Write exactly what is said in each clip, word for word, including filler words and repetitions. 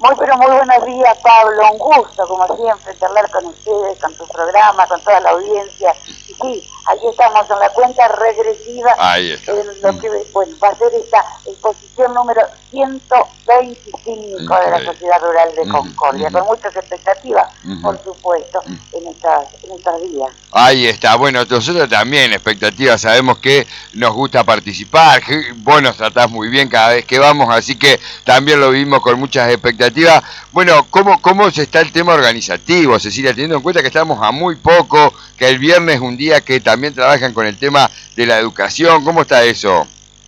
Muy, pero muy buenos días, Pablo. Un gusto, como siempre, charlar con ustedes, con tu programa, con toda la audiencia. Y sí, aquí estamos en la cuenta regresiva Ahí está. en lo que bueno, va a ser esta exposición número ciento veinticinco de la Sociedad Rural de Concordia, uh-huh, con muchas expectativas, uh-huh, por supuesto, uh-huh, en, estas, en estos días. Ahí está. Bueno, nosotros también, expectativas, sabemos que nos gusta participar, que vos nos tratás muy bien cada vez que vamos, así que también lo vimos con muchas expectativas. Bueno, ¿cómo, cómo se está el tema organizativo, Cecilia? Teniendo en cuenta que estamos a muy poco, que el viernes es un día que también trabajan con el tema de la educación, ¿cómo está eso?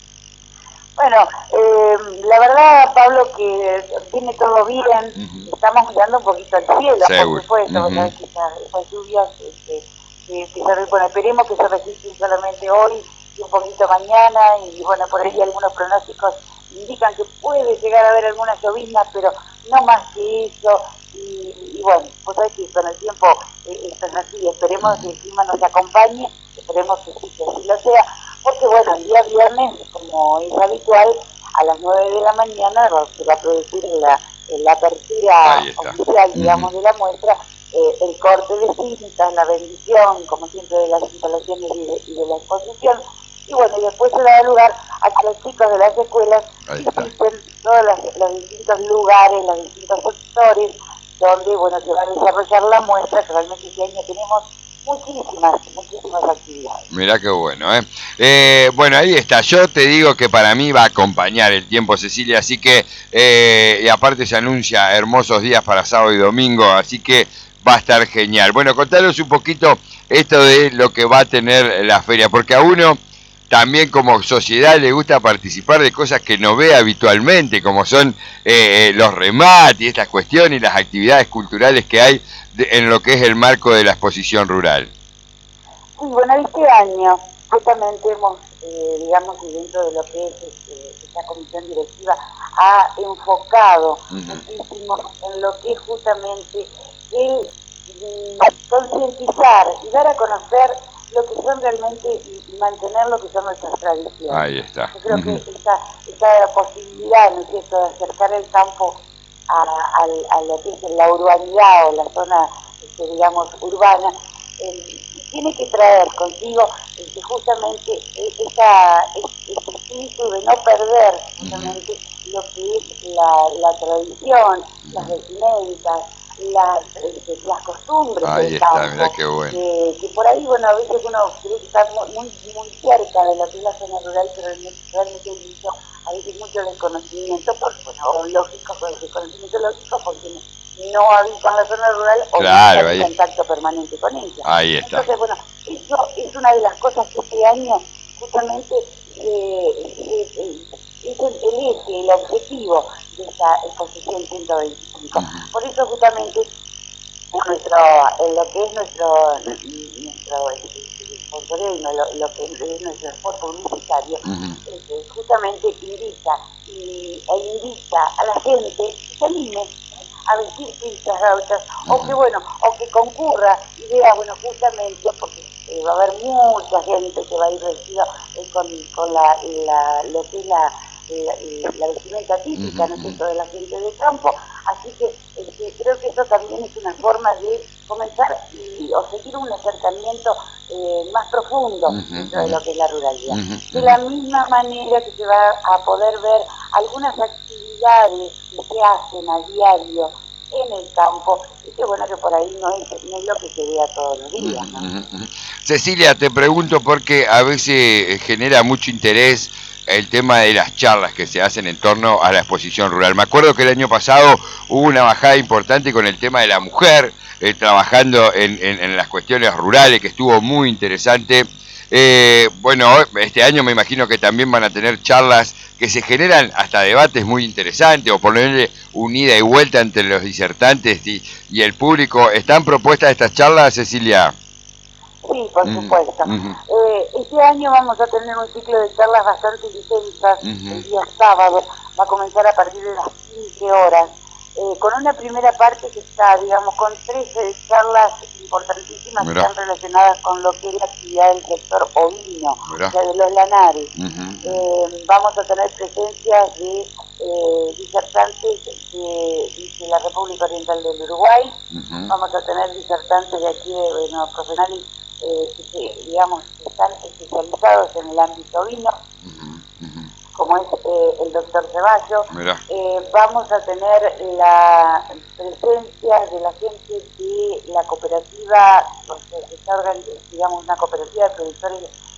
Bueno, eh, la verdad, Pablo, que viene todo bien, uh-huh, estamos mirando un poquito al cielo, seguro, por supuesto, uh-huh, ¿verdad? Que esas, esas lluvias este, que, que se, bueno, esperemos que se registren solamente hoy y un poquito mañana, y bueno, por ahí algunos pronósticos indican que puede llegar a haber alguna llovizna, pero no más que eso, y, y bueno, pues hay que con el tiempo eh, esto es así, esperemos que el clima nos acompañe, esperemos que sí, que así lo sea, porque bueno, el día viernes, como es habitual, a las nueve de la mañana se va a producir la, la apertura oficial, digamos, uh-huh, de la muestra, eh, el corte de cintas, la bendición, como siempre, de las instalaciones y de, y de la exposición, y bueno, y después se da lugar a que los chicos de las escuelas visiten todos los, los distintos lugares, los distintos sectores, donde, bueno, se va a desarrollar la muestra, que realmente este año tenemos muchísimas, muchísimas actividades. Mirá qué bueno, ¿eh? ¿eh? Bueno, ahí está. Yo te digo que para mí va a acompañar el tiempo, Cecilia, así que, eh, y aparte se anuncia hermosos días para sábado y domingo, así que va a estar genial. Bueno, contanos un poquito esto de lo que va a tener la feria, porque a uno también como sociedad le gusta participar de cosas que no ve habitualmente, como son eh, los remates y estas cuestiones y las actividades culturales que hay de, en lo que es el marco de la exposición rural. Sí, bueno, este año justamente hemos, eh, digamos, dentro de lo que es este, esta comisión directiva, ha enfocado uh-huh, muchísimo en lo que es justamente el mm, concientizar y dar a conocer lo que son realmente y mantener lo que son nuestras tradiciones. Ahí está. Yo creo uh-huh, que esta, esta posibilidad, ¿no es cierto?, de acercar el campo a, a, a lo que es la urbanidad o la zona, este, digamos, urbana, eh, tiene que traer consigo este, justamente esa, ese espíritu de no perder justamente uh-huh, lo que es la, la tradición, uh-huh, las vestimentas, las, este, las costumbres ahí del está, campo, mirá qué bueno. que, que por ahí, bueno, a veces uno cree que está muy, muy cerca de lo que es la zona rural, pero realmente hay mucho, a veces mucho desconocimiento, por, bueno, lógico, por desconocimiento lógico, porque no habitan la zona rural o claro, no están en ahí, contacto permanente con ella. Ahí está. Entonces, bueno, eso es una de las cosas que este año justamente eh, eh, eh, es el, el eje, el objetivo de esta exposición ciento veinticinco. Uh-huh. Por eso justamente en, nuestro, en lo que es nuestro nuestro sponsoreo, lo, lo que es nuestro esfuerzo publicitario, uh-huh, este, justamente indica y, e invita a la gente que se anime a vestirse estas gauchas, uh-huh, o que bueno, o que concurra y vea, bueno, justamente porque eh, va a haber mucha gente que va a ir vestida eh, con, con la, la, lo que es la, la, la vestimenta típica, uh-huh, ¿no es cierto?, de la gente de campo, así que este, creo que eso también es una forma de comenzar y, o seguir un acercamiento eh, más profundo uh-huh, dentro de lo que es la ruralidad. Uh-huh, de la misma manera que se va a poder ver algunas actividades que se hacen a diario en el campo, y que bueno, que por ahí no es, no es lo que se vea todos los días, ¿no? Uh-huh, uh-huh. Cecilia, te pregunto porque a veces genera mucho interés el tema de las charlas que se hacen en torno a la exposición rural. Me acuerdo que el año pasado hubo una bajada importante con el tema de la mujer, eh, trabajando en, en, en las cuestiones rurales, que estuvo muy interesante. Eh, bueno, este año me imagino que también van a tener charlas que se generan hasta debates muy interesantes, o ponerle un ida y vuelta entre los disertantes y, y el público. ¿Están propuestas estas charlas, Cecilia? Sí, por uh-huh, supuesto. Uh-huh. Eh, este año vamos a tener un ciclo de charlas bastante intensas, uh-huh, el día sábado, va a comenzar a partir de las quince horas. eh, con una primera parte que está, digamos, con tres eh, charlas importantísimas que están relacionadas con lo que es la actividad del sector ovino, Mirá. o sea, de los lanares. Uh-huh. Eh, vamos a tener presencia de eh, disertantes de, de la República Oriental del Uruguay, uh-huh. Vamos a tener disertantes de aquí, de, bueno, profesionales eh, que, que, digamos, que están especializados en el ámbito ovino, uh-huh. Uh-huh. como es eh, el doctor Ceballo. Eh, vamos a tener la presencia de la gente de la cooperativa, porque se está organizando, digamos, una cooperativa de productores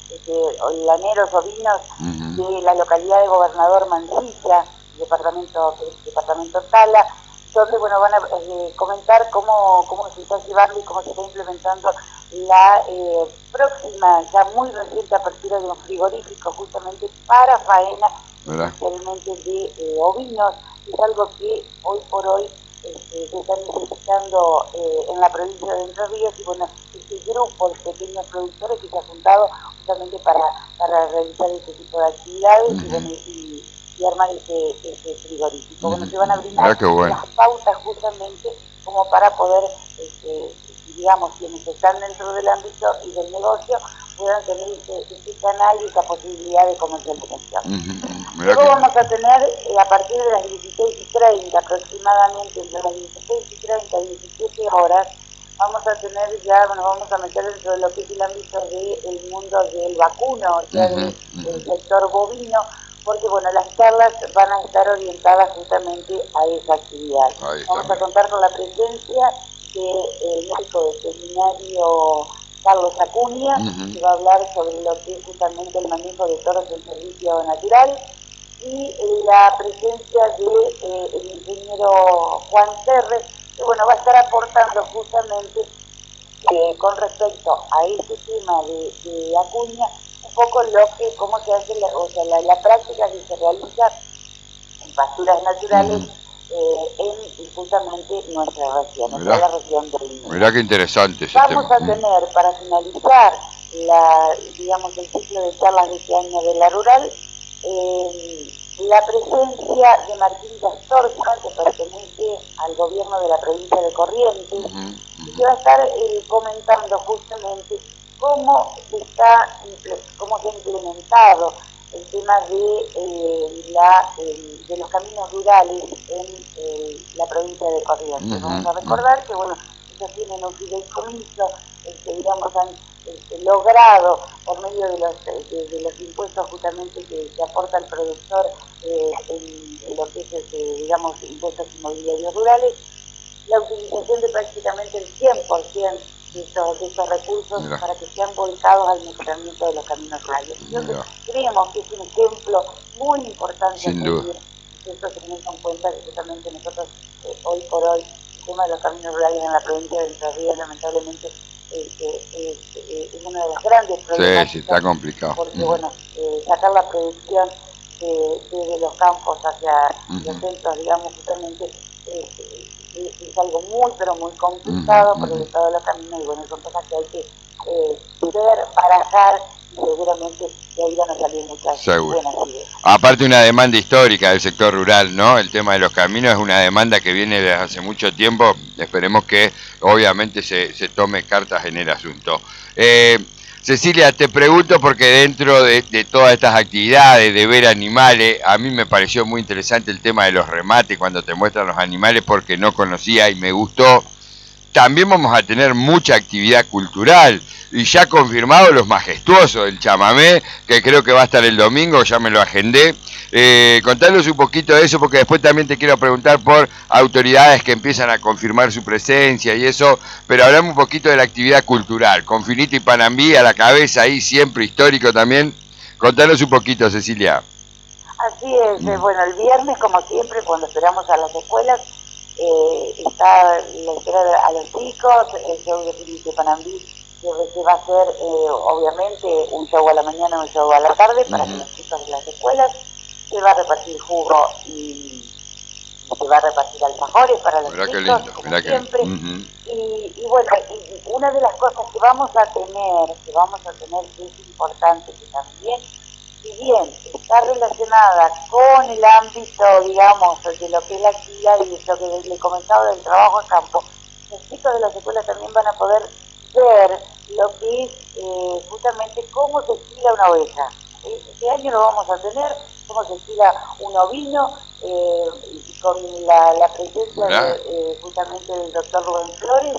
de laneros ovinos uh-huh. de la localidad de Gobernador Mansilla, departamento, departamento Tala, donde, bueno, van a eh, comentar cómo, cómo se está llevando y cómo se está implementando la eh, próxima, ya muy reciente apertura de un frigorífico justamente para faena, especialmente de eh, ovinos. Es algo que hoy por hoy este, se está necesitando eh, en la provincia de Entre Ríos, y bueno, este grupo de pequeños productores que se ha juntado justamente para, para realizar este tipo de actividades uh-huh. y, bueno, y, y armar ese, ese frigorífico. Uh-huh. Bueno, se van a brindar bueno. las pautas justamente como para poder, este, digamos, quienes están dentro del ámbito y del negocio puedan tener ese, ese canal y esa posibilidad de comercialización. Uh-huh. Luego que... vamos a tener, eh, a partir de las dieciséis y treinta aproximadamente, entre las dieciséis y treinta y diecisiete horas, vamos a tener ya, bueno, vamos a meter dentro de lo que es el ámbito del mundo del vacuno, o sea, uh-huh. del, del sector bovino, porque, bueno, las charlas van a estar orientadas justamente a esa actividad. Vamos a contar con la presencia del médico veterinario Carlos Acuña, uh-huh. que va a hablar sobre lo que es justamente el manejo de toros en servicio natural, y la presencia del de, eh, ingeniero Juan Terres, que, bueno, va a estar aportando justamente eh, con respecto a este tema de, de Acuña, un poco lo que, cómo se hace, la, o sea, la, la práctica que se realiza en pasturas naturales uh-huh. eh, en justamente nuestra región, en la región del Lima. Mirá qué interesante ese Vamos tema. a tener, para finalizar, la, digamos, el ciclo de charlas de este año de la rural, eh, la presencia de Martín Castorza, que pertenece al gobierno de la provincia de Corrientes, uh-huh, uh-huh. y que va a estar eh, comentando justamente cómo se está, cómo se ha implementado el tema de, eh, la, eh, de los caminos rurales en eh, la provincia de Corrientes. Uh-huh, Vamos a recordar uh-huh. que, bueno, ellos tienen un fideicomiso, este, digamos, han este, logrado por medio de los, de, de los impuestos justamente que, que aporta el productor eh, en, en lo que es, este, digamos, impuestos inmobiliarios rurales, la utilización de prácticamente el cien por ciento de estos, de estos recursos Mira. para que sean volcados al mejoramiento de los caminos rurales. Entonces, creemos que es un ejemplo muy importante Sin duda. Esto teniendo en cuenta que justamente nosotros eh, hoy por hoy el tema de los caminos rurales en la provincia de Entre Ríos lamentablemente eh, eh, eh, es una de las grandes problemáticas. Sí, sí, está complicado. Porque uh-huh. bueno, eh, sacar la producción de, de, de los campos hacia uh-huh. los centros, digamos, justamente eh, es, es algo muy, pero muy complicado uh-huh. por el estado de los caminos, y bueno, son cosas que hay que eh, ver, barajar, y seguramente de ahí van a salir muchas Seguro. buenas ideas. Aparte, una demanda histórica del sector rural, ¿no? El tema de los caminos es una demanda que viene desde hace mucho tiempo. Esperemos que obviamente se, se tome cartas en el asunto. Eh, Cecilia, te pregunto porque dentro de, de todas estas actividades de ver animales, a mí me pareció muy interesante el tema de los remates cuando te muestran los animales, porque no conocía y me gustó. También vamos a tener mucha actividad cultural y ya confirmado los majestuosos, el chamamé, que creo que va a estar el domingo, ya me lo agendé. Eh, contanos un poquito de eso, porque después también te quiero preguntar por autoridades que empiezan a confirmar su presencia y eso, pero hablamos un poquito de la actividad cultural, con Finito y Panambí a la cabeza ahí, siempre histórico también. Contanos un poquito, Cecilia. Así es, mm. eh, bueno, el viernes, como siempre, cuando esperamos a las escuelas, eh, está la espera a los chicos, el show de Finito y Panambí, que se va a hacer, eh, obviamente, un show a la mañana, un show a la tarde, para uh-huh. que los chicos de las escuelas. Se va a repartir jugo y se va a repartir alfajores para los mirá chicos, lindo, como siempre. Que... Uh-huh. y, y bueno, y una de las cosas que vamos a tener, que vamos a tener, que es importante, que también si bien está relacionada con el ámbito, digamos, de lo que es la actividad y lo que le comentaba del trabajo a campo, los chicos de las escuelas también van a poder ver lo que es eh, justamente cómo se estila una oveja. Este año lo vamos a tener, cómo se estila un ovino, eh, con la, la presencia de, eh, justamente del doctor Rubén Flores,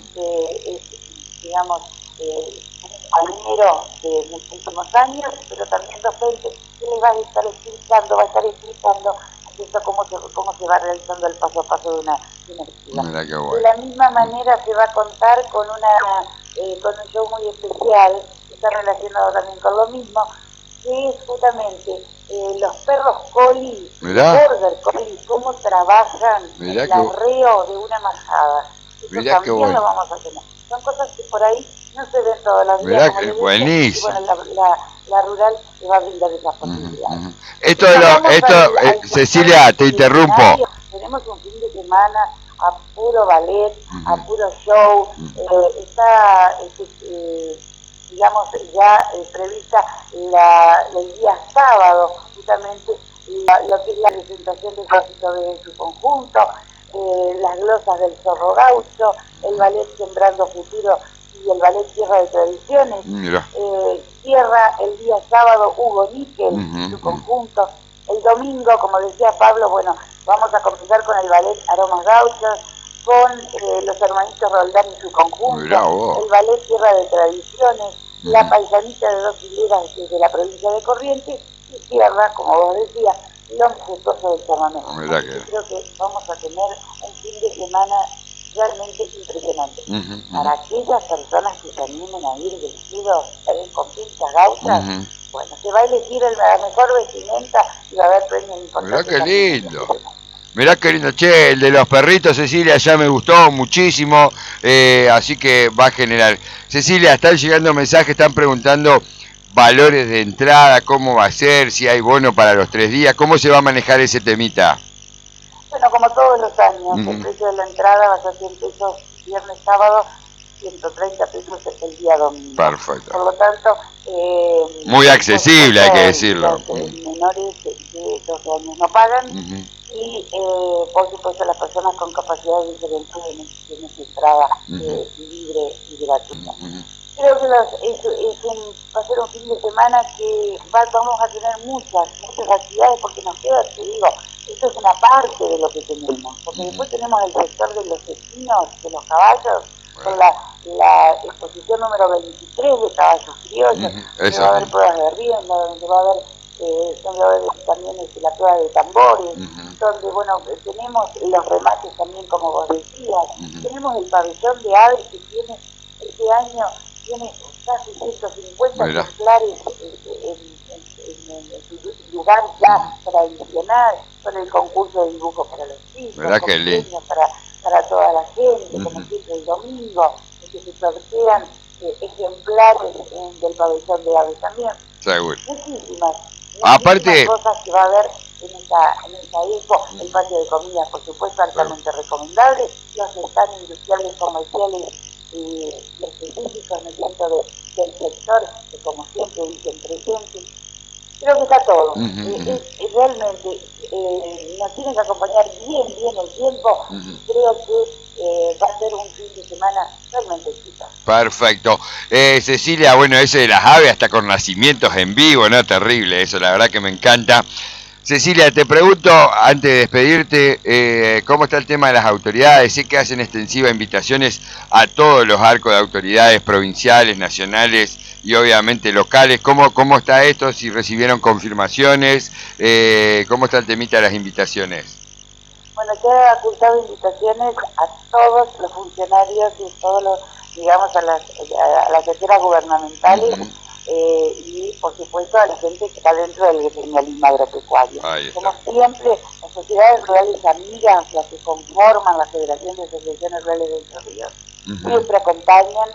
que es, digamos, eh, compañero de muchísimos años, pero también docente, que les va a estar explicando, va a estar explicando cómo se, cómo se va realizando el paso a paso de una, de una escuela. Bueno. De la misma manera se va a contar con una eh, con un show muy especial, que está relacionado también con lo mismo, que es justamente eh, los perros collie, border collie, cómo trabajan Mirá el arreo de una majada. Eso Mirá también bueno. Lo vamos a tener. Son cosas que por ahí no se ven todos los días. Mirá que es buenísimo. Y bueno, la, la, la rural te va a brindar esa posibilidad. Uh -huh. Esto, de lo, esto al, eh, al Cecilia, te interrumpo. Tenemos un fin de semana a puro ballet, uh -huh. a puro show. Uh -huh. eh, está, este, eh, digamos, ya eh, prevista la, el día sábado, justamente, la, lo que es la presentación del Cosito de su conjunto, eh, las glosas del Zorro Gaucho, el ballet Sembrando Futuro y el ballet Tierra de Tradiciones. Eh, cierra el día sábado Hugo Níquel, uh -huh. su conjunto. El domingo, como decía Pablo, bueno, vamos a comenzar con el ballet Aromas Gauchos, con eh, los hermanitos Roldán y su conjunto, el ballet Tierra de Tradiciones, uh -huh. la paisanita de dos hileras desde la provincia de Corrientes, y cierra, como vos decías, lo majestuoso del chamamé. Que... Creo que vamos a tener un fin de semana realmente impresionante. Uh -huh, uh -huh. Para aquellas personas que se animen a ir vestidos con pintas gauchas, uh -huh. bueno, se va a elegir el, la mejor vestimenta y va a haber premios importantes. Mirá qué lindo. Mirá qué lindo, che, el de los perritos, Cecilia, ya me gustó muchísimo, eh, así que va a generar. Cecilia, están llegando mensajes, están preguntando valores de entrada, cómo va a ser, si hay bono para los tres días, cómo se va a manejar ese temita. Bueno, como todos los años, uh-huh. el precio de la entrada va a ser cien pesos viernes, sábado, ciento treinta pesos el día domingo. Perfecto. Por lo tanto, eh, muy accesible, hay que decirlo. Los eh, menores de doce años no pagan, uh-huh. y eh, por supuesto las personas con capacidades diferentes tienen su entrada uh-huh. eh, libre y gratuita. Uh-huh. Creo que los, es, es un, va a ser un fin de semana que va, vamos a tener muchas, muchas actividades, porque nos queda, te digo, esto es una parte de lo que tenemos, porque uh-huh. después tenemos el sector de los equinos, de los caballos, bueno. con la, la exposición número veintitrés de caballos criollos, uh-huh. donde va a haber pruebas de rienda, donde va a haber, eh, donde va a haber también este, la prueba de tambores, uh-huh. donde, bueno, tenemos los remates también, como vos decías, uh-huh. tenemos el pabellón de aves que tiene este año, tiene casi ciento cincuenta ejemplares en, en, en, en su lugar ya tradicional, con el concurso de dibujo para los chicos, con premios para, para toda la gente, uh-huh. como siempre el domingo, en que se sortean eh, ejemplares en, del pabellón de aves también. Seguro. Muchísimas, muchísimas Aparte, cosas que va a haber en esa, en esa expo, el patio de comidas, por supuesto, altamente uh-huh. recomendable, los stands industriales comerciales y específicos, ¿no es cierto?, de, del sector, que como siempre dicen presentes. Creo que está todo. Uh-huh, eh, es, es realmente eh, nos tiene que acompañar bien, bien el tiempo. Uh-huh. Creo que eh, va a ser un fin de semana realmente exitoso. Perfecto. Eh, Cecilia, bueno, ese de las aves hasta con nacimientos en vivo, ¿no? Terrible, eso la verdad que me encanta. Cecilia, te pregunto, antes de despedirte, eh, ¿cómo está el tema de las autoridades? Sé que hacen extensiva invitaciones a todos los arcos de autoridades provinciales, nacionales y obviamente locales. ¿Cómo, cómo está esto? Si recibieron confirmaciones, eh, ¿cómo está el temita de las invitaciones? Bueno, se ha ocultado invitaciones a todos los funcionarios y todos los, digamos, a las, a las esferas gubernamentales. Uh-huh. Eh, y por supuesto a la gente que está dentro del gremialismo agropecuario. Como siempre, las sociedades rurales amigas, las que conforman la Federación de Asociaciones Rurales de Entre Ríos, uh-huh. siempre acompañan.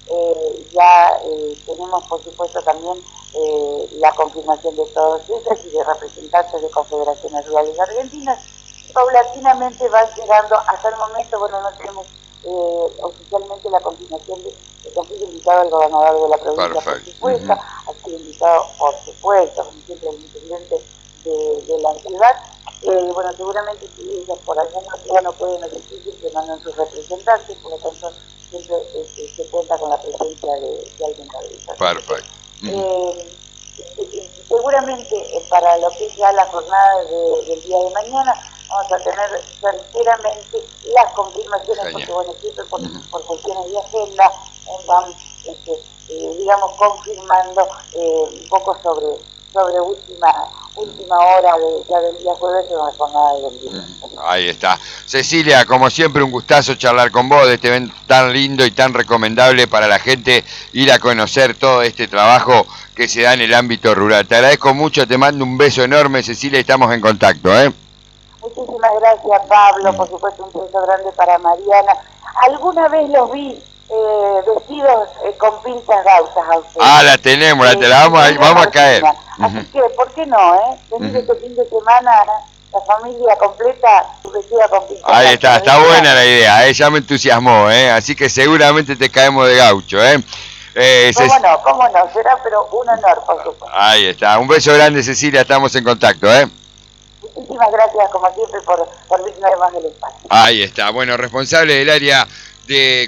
Eh, ya eh, tenemos por supuesto también eh, la confirmación de todos ellos y de representantes de confederaciones rurales argentinas. Paulatinamente van llegando, hasta el momento, bueno, no tenemos eh, oficialmente la confirmación de que ha sido invitado al gobernador de la provincia, por supuesto, uh-huh. sido invitado, por supuesto, como siempre, el intendente de, de la ciudad. Eh, bueno, seguramente si ellos por algún motivo no pueden asistir, que mandan sus representantes, por lo tanto siempre eh, se cuenta con la presencia de, de alguien de ellos. Perfecto. Eh, seguramente eh, para lo que es ya la jornada de, del día de mañana vamos a tener certeramente las confirmaciones. Genial. Porque bueno, siempre por, uh-huh. por cuestiones de agenda eh, van este, eh, digamos confirmando eh, un poco sobre sobre última última hora de, ya del día jueves en la jornada del día. Uh-huh. Ahí está. Cecilia, como siempre un gustazo charlar con vos de este evento tan lindo y tan recomendable para la gente ir a conocer todo este trabajo que se da en el ámbito rural. Te agradezco mucho, te mando un beso enorme, Cecilia, y estamos en contacto, ¿eh? Muchísimas gracias, Pablo, mm. por supuesto un beso grande para Mariana. Alguna vez los vi eh, vestidos eh, con pinzas gauchas a ustedes. Ah, la tenemos, la, te la vamos, a, vamos a caer. Así uh-huh. que, ¿por qué no, eh? Venir uh-huh. este fin de semana, la familia completa vestida con pinzas. Ahí está, está buena la idea, eh, ya me entusiasmó, eh, así que seguramente te caemos de gaucho, eh. Eh, ¿Cómo Cec- no? ¿Cómo no? Será pero un honor, por supuesto. Ahí está. Un beso grande, Cecilia. Estamos en contacto, ¿eh? Muchísimas gracias, como siempre, por, por brindarnos el espacio. Ahí está. Bueno, responsable del área de